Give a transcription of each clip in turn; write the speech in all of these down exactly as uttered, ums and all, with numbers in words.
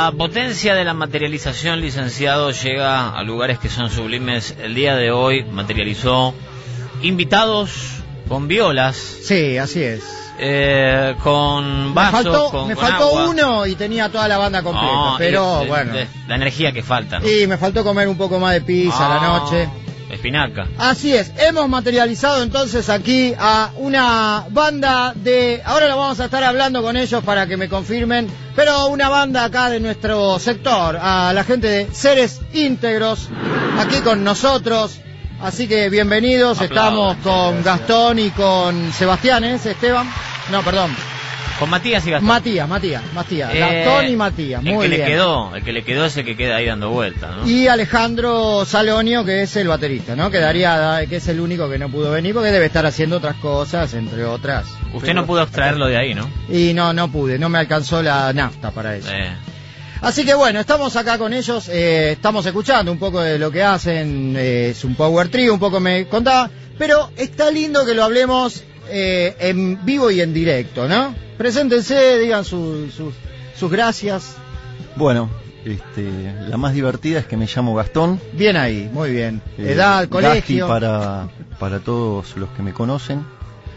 La potencia de la materialización, licenciado, llega a lugares que son sublimes. El día de hoy materializó invitados con violas. Sí, así es. Eh, con vasos, me faltó, con, me con faltó agua. uno y tenía toda la banda completa, No, pero de, bueno. de, la energía que falta, ¿no? Y me faltó comer un poco más de pizza a la noche. Espinaca. Así es, hemos materializado entonces aquí a una banda de... Ahora lo vamos a estar hablando con ellos para que me confirmen, pero una banda acá de nuestro sector, a la gente de Seres Íntegros, aquí con nosotros. Así que bienvenidos, Aplausos. estamos con Gastón y con Sebastián, ¿eh? Esteban. No, perdón. Con Matías y Gastón. Matías, Matías, Matías. Eh, Gastón y Matías, el muy que bien. le quedó, el que le quedó es el que queda ahí dando vueltas, ¿no? Y Alejandro Salonio, que es el baterista, ¿no? Quedaría, que es el único que no pudo venir porque debe estar haciendo otras cosas, entre otras. Usted Pero... no pudo extraerlo de ahí, ¿no? Y no, no pude, no me alcanzó la nafta para eso. Eh. Así que bueno, estamos acá con ellos, eh, estamos escuchando un poco de lo que hacen, eh, es un power trio, un poco me contaba, pero está lindo que lo hablemos eh, en vivo y en directo, ¿no? Preséntense, digan su, su, sus gracias. Bueno, este, la más divertida es que me llamo Gastón. Bien ahí, muy bien. Eh, Edad, colegio. Gasti para, para todos los que me conocen.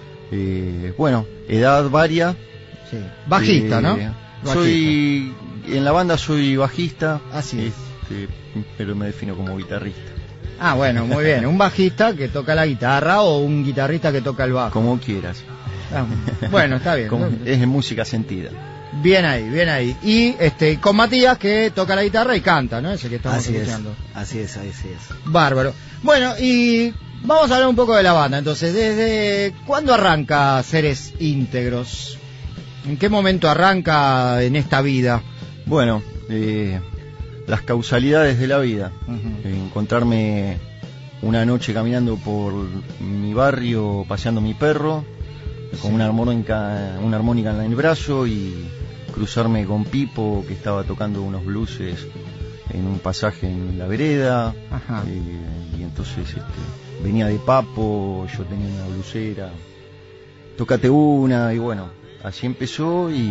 Eh, bueno, edad varia. Sí. Bajista, Eh, ¿no? Soy, en la banda soy bajista. Así es. Este, pero me defino como guitarrista. Ah, bueno, muy bien. Un bajista que toca la guitarra o un guitarrista que toca el bajo. Como quieras. Ah, bueno, está bien. Como, es música sentida. Bien ahí, bien ahí. Y este con Matías que toca la guitarra y canta, ¿no? Ese que estamos Así escuchando. es, así es, así es. Bárbaro. Bueno, y vamos a hablar un poco de la banda. Entonces, ¿desde cuándo arranca Seres Íntegros? ¿En qué momento arranca en esta vida? Bueno, eh, las causalidades de la vida. Uh-huh. Encontrarme una noche caminando por mi barrio, paseando mi perro, con Sí. una armónica, una armónica en el brazo, y cruzarme con Pipo, que estaba tocando unos blueses en un pasaje en la vereda. Ajá. Eh, y entonces este, venía de Papo, yo tenía una blusera, tócate una, y bueno, así empezó. Y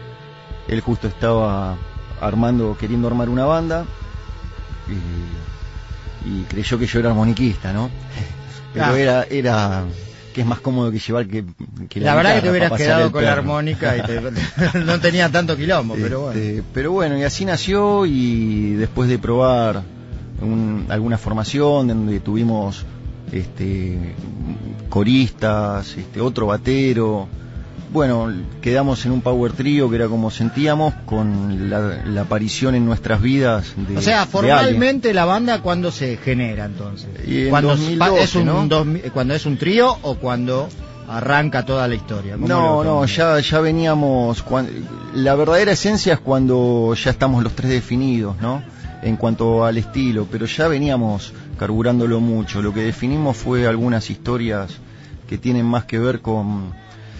él justo estaba armando, queriendo armar una banda, y, y creyó que yo era armoniquista, ¿no? Pero Ah. era, era que es más cómodo que llevar que, que La, verdad que te guitarra hubieras para pasar quedado el con la perro. armónica y te- no tenía tanto quilombo, pero bueno. Este, pero bueno, y así nació. Y después de probar un, alguna formación donde tuvimos este, coristas, este, otro batero, bueno, quedamos en un power trio que era como sentíamos, con la, la aparición en nuestras vidas de, O sea, de formalmente la banda, ¿cuándo se genera entonces? Y en ¿Cuando dos mil doce, es un ¿no? dos mil cuando es un trío o cuando arranca toda la historia? ¿Cómo No, lo- no, ya, ya veníamos. Cuan, la verdadera esencia es cuando ya estamos los tres definidos, ¿no? En cuanto al estilo, pero ya veníamos carburándolo mucho. Lo que definimos fue algunas historias que tienen más que ver con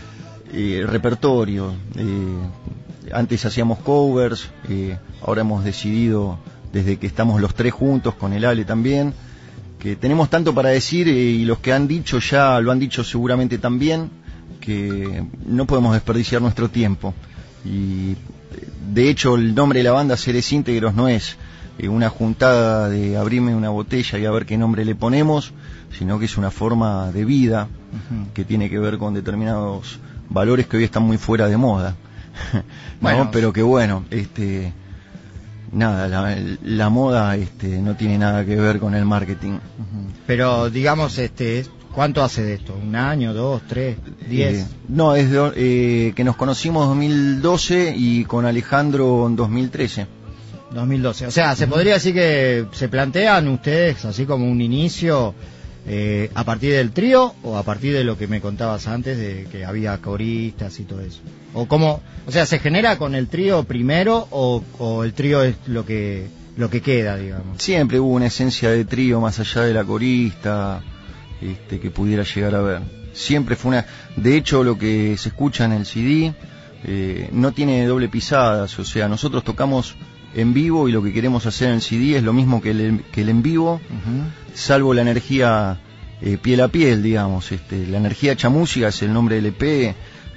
eh, repertorio. Eh, antes hacíamos covers, eh, ahora hemos decidido, desde que estamos los tres juntos, con el Ale también, que tenemos tanto para decir, eh, y los que han dicho ya lo han dicho seguramente también, que no podemos desperdiciar nuestro tiempo. Y de hecho el nombre de la banda, Seres Íntegros, no es eh, una juntada de abrirme una botella y a ver qué nombre le ponemos, sino que es una forma de vida Ujú. que tiene que ver con determinados valores que hoy están muy fuera de moda. ¿No? Bueno. Pero que bueno, este nada, la, la moda este no tiene nada que ver con el marketing. Ujú. Pero digamos, este, ¿cuánto hace de esto? ¿Un año, dos, tres, diez? Eh, no, es de, eh, que nos conocimos en dos mil doce y con Alejandro en dos mil trece. dos mil doce. O sea, ¿se podría decir que se plantean ustedes así como un inicio eh, a partir del trío o a partir de lo que me contabas antes de que había coristas y todo eso? O cómo, o sea, ¿se genera con el trío primero o, o el trío es lo que lo que queda, digamos? Siempre hubo una esencia de trío más allá de la corista, este, que pudiera llegar a ver. Siempre fue una... De hecho, lo que se escucha en el C D eh, no tiene doble pisadas. O sea, nosotros tocamos en vivo y lo que queremos hacer en el C D es lo mismo que el, que el en vivo, Uh-huh. salvo la energía eh, piel a piel, digamos. Este, la energía hecha música es el nombre del E P.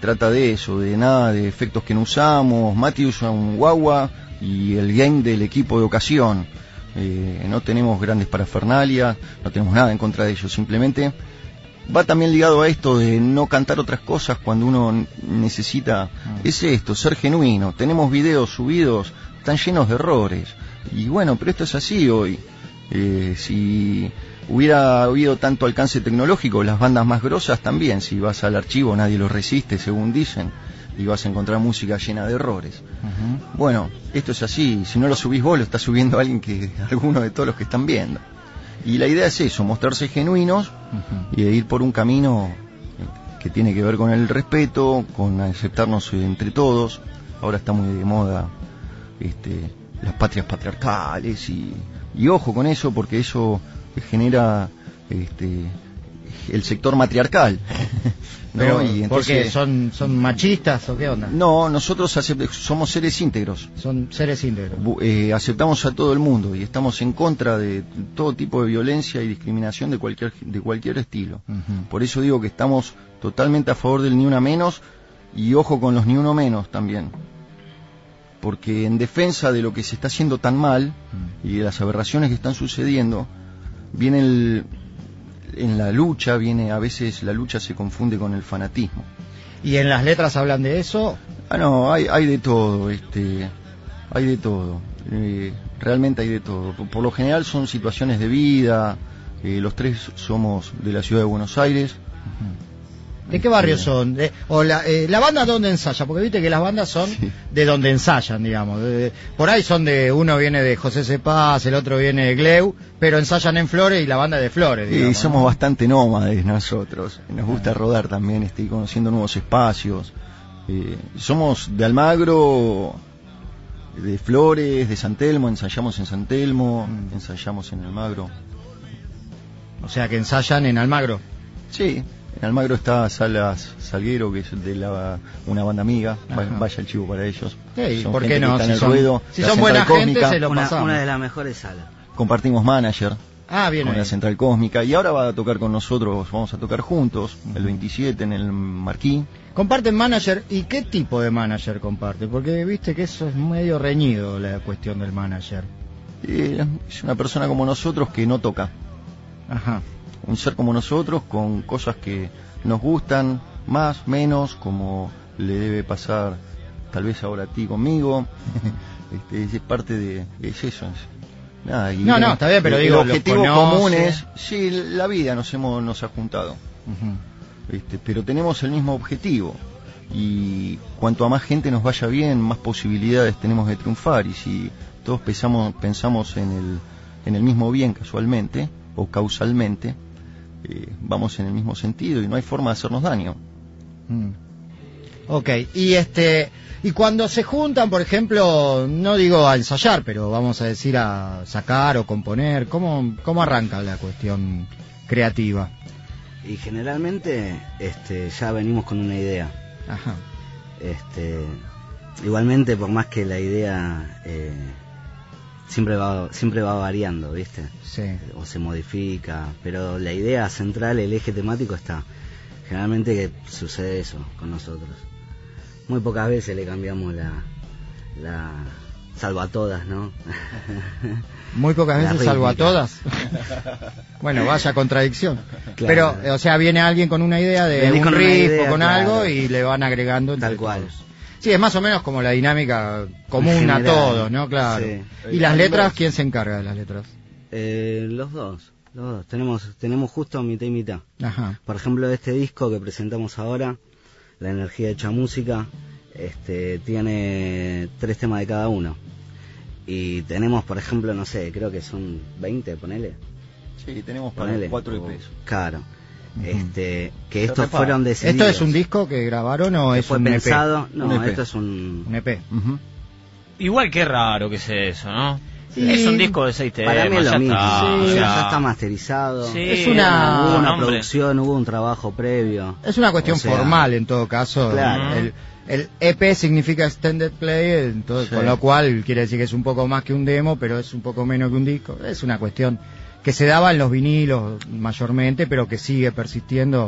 trata de eso, de nada de efectos que no usamos. Mati usa un guagua y el game del equipo de ocasión. Eh, no tenemos grandes parafernalias, no tenemos nada en contra de ellos, simplemente va también ligado a esto de no cantar otras cosas cuando uno necesita. Es esto, ser genuino. Tenemos videos subidos, están llenos de errores, y bueno, pero esto es así hoy. Eh, si hubiera habido tanto alcance tecnológico, las bandas más grosas también, si vas al archivo nadie los resiste, según dicen, y vas a encontrar música llena de errores. Uh-huh. Bueno, esto es así. Si no lo subís vos, lo está subiendo alguien, que alguno de todos los que están viendo. Y la idea es eso, mostrarse genuinos, uh-huh, y de ir por un camino que tiene que ver con el respeto, con aceptarnos entre todos. Ahora está muy de moda este, las patrias patriarcales, y, y ojo con eso, porque eso genera este, el sector matriarcal. ¿No? Pero, y entonces, ¿porque son, son machistas o qué onda? No, nosotros acept- somos seres íntegros. Son seres íntegros. Bu- eh, aceptamos a todo el mundo y estamos en contra de todo tipo de violencia y discriminación de cualquier de cualquier estilo. Uh-huh. Por eso digo que estamos totalmente a favor del ni una menos, y ojo con los ni uno menos también. Porque en defensa de lo que se está haciendo tan mal, uh-huh, y de las aberraciones que están sucediendo, viene el... en la lucha, viene a veces la lucha se confunde con el fanatismo. ¿Y en las letras hablan de eso? Ah, no, hay, hay de todo, este, hay de todo, eh, realmente hay de todo. Por, por lo general son situaciones de vida, eh, los tres somos de la ciudad de Buenos Aires. Uh-huh. ¿De qué barrio son? De, o la, eh, ¿La banda dónde ensaya? Porque viste que las bandas son, sí, de donde ensayan, digamos. De, de, por ahí son de, uno viene de José Cepaz, el otro viene de Gleu, pero ensayan en Flores y la banda de Flores, digamos. Y somos, ¿no?, bastante nómades nosotros. Nos gusta rodar también, estoy conociendo nuevos espacios. Eh, somos de Almagro, de Flores, de San Telmo, ensayamos en San Telmo, mm. ensayamos en Almagro. O sea que ensayan en Almagro. Sí. En Almagro está Salas Salguero, que es de la, una banda amiga. Ajá. Vaya el chivo para ellos. Sí, ¿por qué no? Si son, ruedo, si son buena gente, se lo una, pasamos. Una de las mejores salas. Compartimos manager. Ah, bien. Con ahí. la Central Cósmica. Y ahora va a tocar con nosotros, vamos a tocar juntos, uh-huh, el veintisiete en el Marquí. ¿Comparten manager? ¿Y qué tipo de manager comparten? Porque viste que eso es medio reñido, la cuestión del manager. Eh, es una persona como nosotros que no toca. Ajá. Un ser como nosotros, con cosas que nos gustan, más, menos, como le debe pasar tal vez ahora a ti conmigo. este, es parte de... es eso. Es, nada, y no, no, está bien, pero el, digo, el objetivo los común es... Sí, la vida nos hemos nos ha juntado. Uh-huh. Este, pero tenemos el mismo objetivo. Y cuanto a más gente nos vaya bien, más posibilidades tenemos de triunfar. Y si todos pensamos, pensamos en el, en el mismo bien casualmente, o causalmente, Eh, vamos en el mismo sentido y no hay forma de hacernos daño. Mm. Ok, y este y cuando se juntan, por ejemplo, no digo a ensayar, pero vamos a decir a sacar o componer, ¿cómo, cómo arranca la cuestión creativa? Y generalmente este, ya venimos con una idea. Ajá. Este, igualmente, por más que la idea eh, siempre va siempre va variando, ¿viste? Sí. O se modifica, pero la idea central, el eje temático está. Generalmente que sucede eso con nosotros. Muy pocas veces le cambiamos la la salvo a todas, ¿no? Muy pocas veces salvo a todas. Bueno, vaya contradicción. Claro. Pero, o sea, viene alguien con una idea de Venís un riff idea, o con claro, algo y le van agregando tal cual. Todos. Sí, es más o menos como la dinámica común a todos, ¿no? Claro. Sí. ¿Y las letras? ¿Quién se encarga de las letras? Eh, los dos, los dos. Tenemos, tenemos justo mitad y mitad. Ajá. Por ejemplo, este disco que presentamos ahora, La Energía Hecha Música, este, tiene tres temas de cada uno. Y tenemos, por ejemplo, no sé, creo que son veinte, ponele. Sí, tenemos para ponele. cuatro E Pes. Claro. Este, que estos fueron decididos. ¿Esto es un disco que grabaron o es fue un pensado? E P? No, un E P. Esto es un... un E P. Uh-huh. Igual que raro que sea eso, ¿no? Sí. Es un disco de seis temas. Para mí es lo mismo. Está, Sí, o sea... ya está masterizado. Sí, es una, hubo una hombre. producción, hubo un trabajo previo. Es una cuestión o sea, formal en todo caso. Claro. El, el E P significa Extended Play, entonces, sí. Con lo cual quiere decir que es un poco más que un demo, pero es un poco menos que un disco. Es una cuestión que se daba en los vinilos mayormente, pero que sigue persistiendo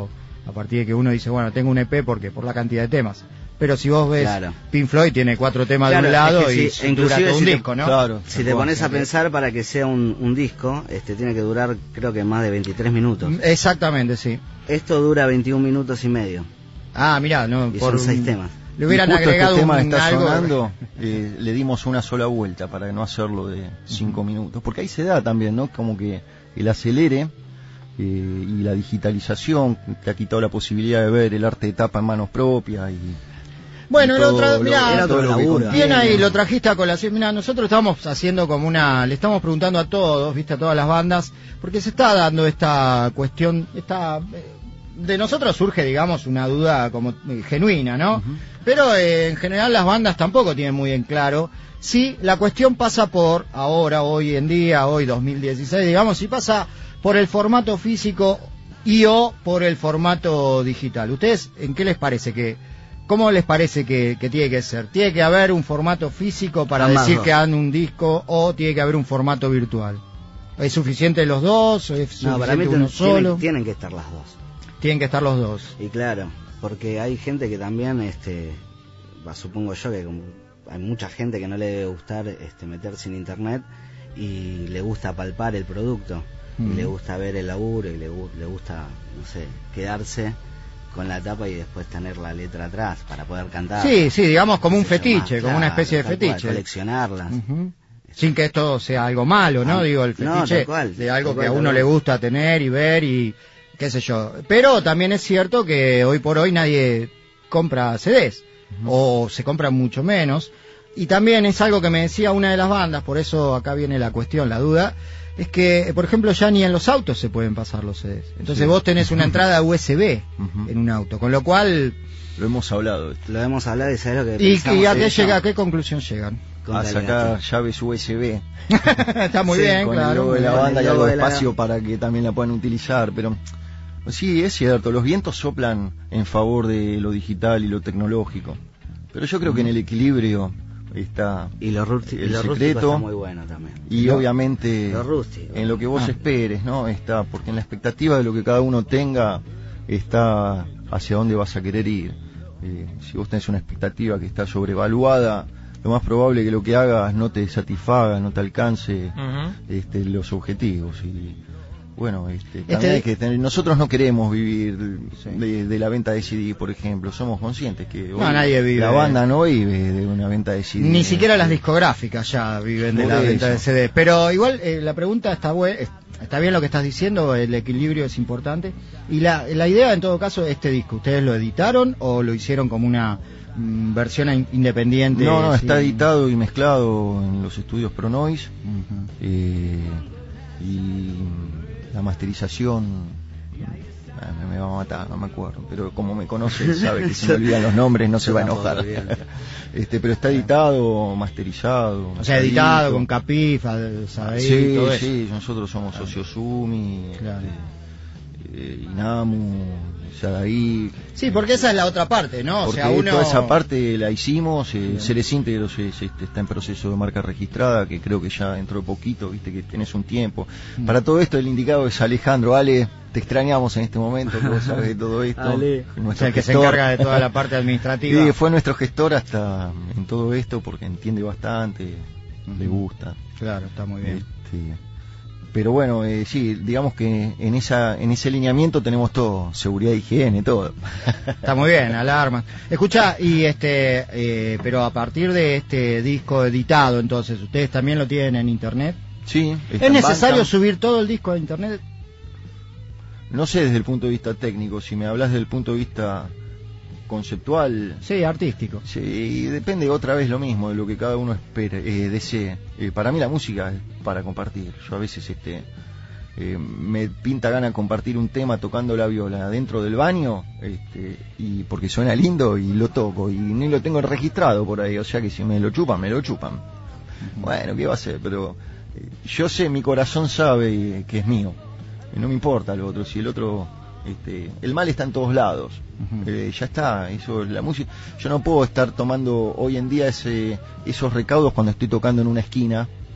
a partir de que uno dice, bueno, tengo un E P porque por la cantidad de temas. Pero si vos ves, claro. Pink Floyd tiene cuatro temas claro, de un lado es que y si, dura todo un si te, disco, ¿no? Claro. Si te pones a pensar, para que sea un, un disco, este tiene que durar, creo que más de veintitrés minutos. Exactamente, sí. Esto dura veintiún minutos y medio. Ah, mirá, no, Y por son seis un, temas. Le hubieran y justo agregado este tema un, que está algo. sonando, eh, le dimos una sola vuelta para no hacerlo de cinco minutos, porque ahí se da también, ¿no? Como que el acelere eh, y la digitalización te ha quitado la posibilidad de ver el arte de tapa en manos propias y Bueno, y el todo otro, lo- mirá, todo lo que laburo. contiene. bien ahí, lo trajiste a colación. Mirá, nosotros estamos haciendo como una, le estamos preguntando a todos, viste, a todas las bandas, porque se está dando esta cuestión, esta, eh, de nosotros surge, digamos, una duda como eh, genuina, ¿no? Ujú. Pero eh, en general las bandas tampoco tienen muy en claro si la cuestión pasa por ahora, hoy en día, hoy dos mil dieciséis, digamos, si pasa por el formato físico y o por el formato digital. ¿Ustedes en qué les parece que, cómo les parece que, que tiene que ser? ¿Tiene que haber un formato físico para Ambas decir dos. que han un disco o tiene que haber un formato virtual? ¿Es suficiente los dos? ¿Es No, para mí suficiente uno ten- solo? tienen, tienen que estar las dos. Tienen que estar los dos. Y claro, porque hay gente que también, este, va, supongo yo que como hay mucha gente que no le debe gustar este, meterse en internet y le gusta palpar el producto, Mm. y le gusta ver el laburo y le, gu- le gusta, no sé, quedarse con la tapa y después tener la letra atrás para poder cantar. Sí, sí, digamos como un Qué sé yo, fetiche, más, como una claro, especie de tal cual, fetiche. coleccionarlas. Ujú. Sin que esto sea algo malo, ¿no? Ah, Digo, el no, fetiche tal cual, de algo tal que a cual, uno tal le cual. gusta tener y ver y qué sé yo. Pero también es cierto que hoy por hoy nadie compra C Ds, o se compran mucho menos. Y también es algo que me decía una de las bandas, por eso acá viene la cuestión, la duda, es que, por ejemplo, ya ni en los autos se pueden pasar los C Ds. Entonces Sí. vos tenés una entrada U S B Ujú. en un auto, con lo cual... Lo hemos hablado esto. Lo hemos hablado y sabes lo que ¿Y, pensamos y a de qué eso? llega, a qué conclusión llegan? Con A Calidad. sacar llaves U S B Está muy Sí, bien, con claro. el logo muy de la bien. banda y el algo logo de de la- espacio para que también la puedan utilizar, pero sí, es cierto, los vientos soplan en favor de lo digital y lo tecnológico, pero yo creo que en el equilibrio está Y lo, rústi- y el lo rústico secreto está muy bueno también. y Lo- obviamente lo rústico. en lo que vos Ah. esperes, ¿no? Está, porque en la expectativa de lo que cada uno tenga está hacia dónde vas a querer ir. Eh, si vos tenés una expectativa que está sobrevaluada, lo más probable es que lo que hagas no te satisfaga, no te alcance Ujú. este, los objetivos. Y bueno, este, Este- también hay que tener, nosotros no queremos vivir Sí. de, de la venta de C D, por ejemplo. Somos conscientes que hoy No, nadie vive. la banda no vive de una venta de C D. Ni siquiera las Este, discográficas ya viven de Por la eso. venta de C D. Pero igual eh, la pregunta está buena, está bien lo que estás diciendo, el equilibrio es importante. Y la, la idea en todo caso, este disco, ¿ustedes lo editaron o lo hicieron como una mm, versión in- independiente? No, no, sin- está editado y mezclado en los estudios Pronoise. Ujú. eh, y la masterización ah, me, me va a matar, no me acuerdo, pero como me conoce sabe que se me olvidan los nombres, no se Yo va a tampoco, enojar. olvídate. Este, pero está editado, masterizado, O sea, editado mezcladito. con Capifa, ¿sabéis? Sí, todo eso. sí, nosotros somos socios Sumi, Claro. este, eh, Inamu, Yadaí. Sí, porque esa es la otra parte, ¿no? O Porque sea, uno... toda esa parte la hicimos, eh, Bien. Ceres Íntegros es, este, está en proceso de marca registrada, que creo que ya entró poquito, viste que tenés un tiempo. Mm. Para todo esto el indicado es Alejandro. Ale, te extrañamos en este momento, que vos sabés de todo esto. Ale. O Nuestro sea, el que se gestor. encarga de toda la parte administrativa. Sí, fue nuestro gestor hasta en todo esto porque entiende bastante, le gusta. Claro, está muy bien. Este, pero bueno, eh, sí, digamos que en esa en ese lineamiento tenemos todo, seguridad, higiene, todo. Está muy bien, alarmas. Escucha, y este, eh, pero a partir de este disco editado, entonces, ¿ustedes también lo tienen en internet? Sí, está ¿Es en necesario Bandcamp. subir todo el disco a internet? No sé desde el punto de vista técnico, si me hablas desde el punto de vista conceptual, Sí, artístico. sí, depende otra vez lo mismo de lo que cada uno espere, eh, desee. Eh, para mí la música es para compartir. Yo a veces este eh, me pinta gana compartir un tema tocando la viola dentro del baño, este, y porque suena lindo y lo toco y ni lo tengo registrado por ahí, o sea que si me lo chupan, me lo chupan. Bueno, ¿qué va a hacer? Pero eh, yo sé, mi corazón sabe eh, que es mío. Y no me importa lo otro, si el otro, este, el mal está en todos lados. Ujú. Eh, ya está, eso la música. Yo no puedo estar tomando hoy en día ese, esos recaudos cuando estoy tocando en una esquina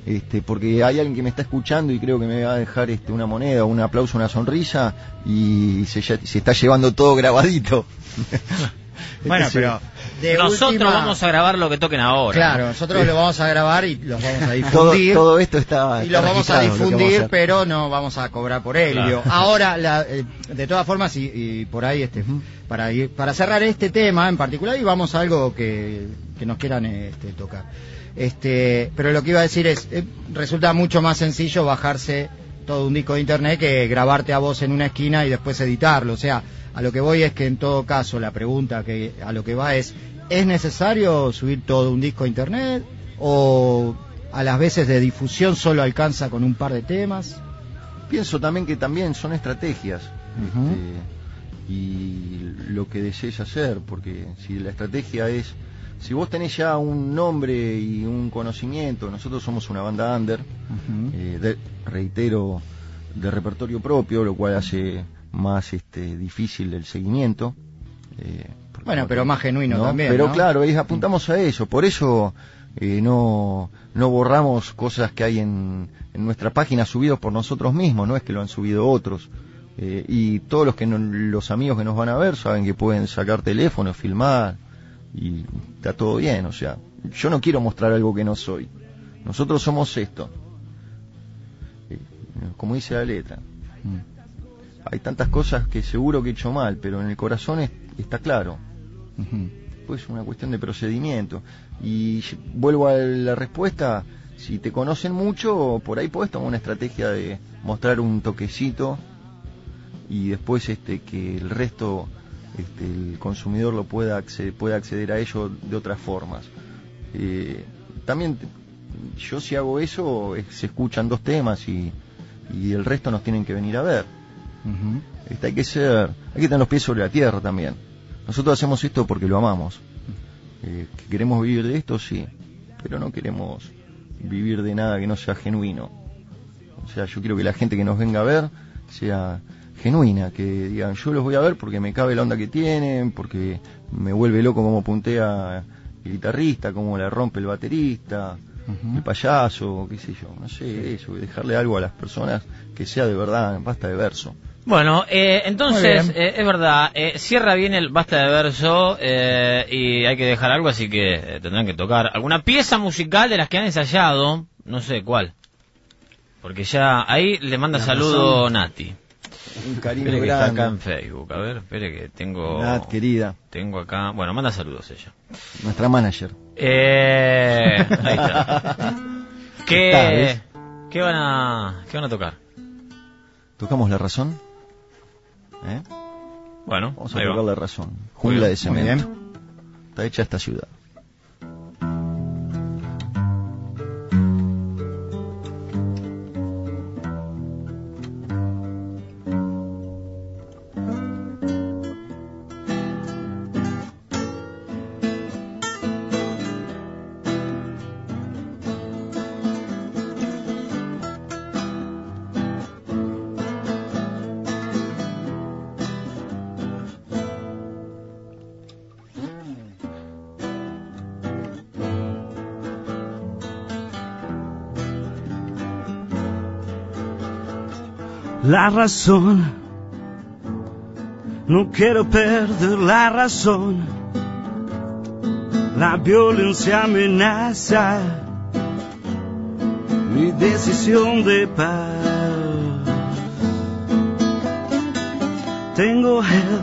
este, porque hay alguien que me está escuchando y creo que me va a dejar este, una moneda, un aplauso, una sonrisa, y se, ya, se está llevando todo grabadito. Bueno, pero de nosotros última... vamos a grabar lo que toquen ahora. Claro, nosotros lo vamos a grabar y los vamos a difundir. Todo, todo esto está y lo vamos a difundir, a pero no vamos a cobrar por ello. Claro. Ahora, la, eh, de todas formas, y, y por ahí, este, uh-huh. para ir, para cerrar este tema en particular, y vamos a algo que, que nos quieran este, tocar. Este, pero lo que iba a decir es, eh, resulta mucho más sencillo bajarse todo un disco de internet que grabarte a vos en una esquina y después editarlo. O sea, a lo que voy es que en todo caso la pregunta que a lo que va es, ¿es necesario subir todo un disco a internet o a las veces de difusión solo alcanza con un par de temas? Pienso también que también son estrategias, uh-huh. este, y lo que desees hacer, porque si la estrategia es, si vos tenés ya un nombre y un conocimiento, nosotros somos una banda under, uh-huh. eh, de, reitero, de repertorio propio, lo cual hace más este difícil el seguimiento. Eh, bueno, no, pero más genuino ¿no? también. Pero ¿no? claro, es, apuntamos a eso, por eso eh, no no borramos cosas que hay en, en nuestra página subidos por nosotros mismos, no es que lo han subido otros. Eh, y todos los que no, los amigos que nos van a ver saben que pueden sacar teléfono, filmar y está todo bien. O sea, yo no quiero mostrar algo que no soy. Nosotros somos esto, eh, como dice la letra. Mm. Hay tantas cosas que seguro que he hecho mal, pero en el corazón es, está claro. Uh-huh. Pues es una cuestión de procedimiento. Y vuelvo a la respuesta, si te conocen mucho, por ahí podés tomar una estrategia de mostrar un toquecito y después este que el resto, este, el consumidor lo pueda acceder, pueda acceder a ello de otras formas. Eh, también yo si hago eso, se escuchan dos temas y, y el resto nos tienen que venir a ver. Uh-huh. Este, hay que ser, hay que tener los pies sobre la tierra también. Nosotros hacemos esto porque lo amamos. Eh, que queremos vivir de esto, sí, pero no queremos vivir de nada que no sea genuino. O sea, yo quiero que la gente que nos venga a ver sea genuina, que digan, yo los voy a ver porque me cabe la onda que tienen, porque me vuelve loco cómo puntea el guitarrista, cómo la rompe el baterista, uh-huh. el payaso, qué sé yo, no sé, eso, dejarle algo a las personas que sea de verdad, basta de verso. Bueno, eh, entonces, eh, es verdad, eh, cierra bien el basta de verso eh, y hay que dejar algo, así que eh, tendrán que tocar alguna pieza musical de las que han ensayado, no sé cuál, porque ya ahí le manda la saludo razón. Nati. Un cariño espere que grande. está acá en Facebook, a ver, espere que tengo... Nat, querida. Tengo acá, bueno, manda saludos ella. Nuestra manager. Eh, ahí está. ¿Qué, ¿qué, van a, ¿Qué van a tocar? ¿Tocamos La Razón? ¿Eh? Bueno, vamos a tocar La Razón. Jungla de cemento. Está hecha esta ciudad. La razón, no quiero perder la razón. La violencia amenaza mi decisión de paz. Tengo el,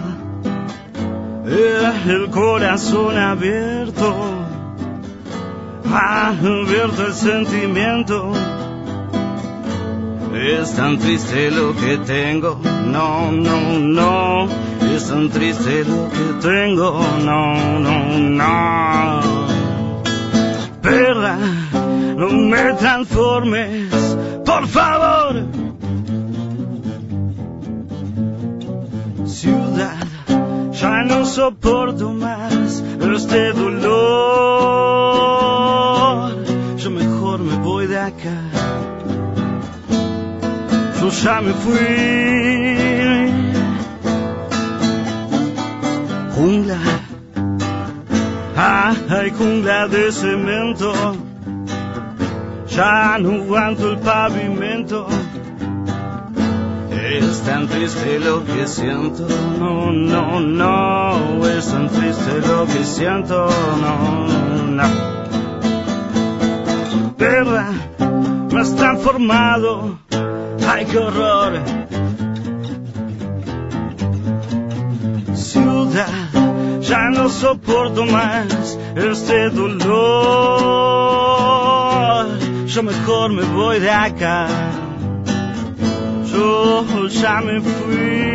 el, el corazón abierto, abierto el sentimiento. Es tan triste lo que tengo, no, no, no. Es tan triste lo que tengo, no, no, no. Perra, no me transformes, por favor. Ciudad, ya no soporto más este dolor. Yo mejor me voy de acá. Yo ya me fui. Jungla, ay, jungla de cemento. ya no aguanto el pavimento. Es tan triste lo que siento, no, no, no. Es tan triste lo que siento, no, no. Perra, me has transformado, ay qué horror. Ciudad, ya no soporto más este dolor. Yo mejor me voy de acá. Yo ya me fui.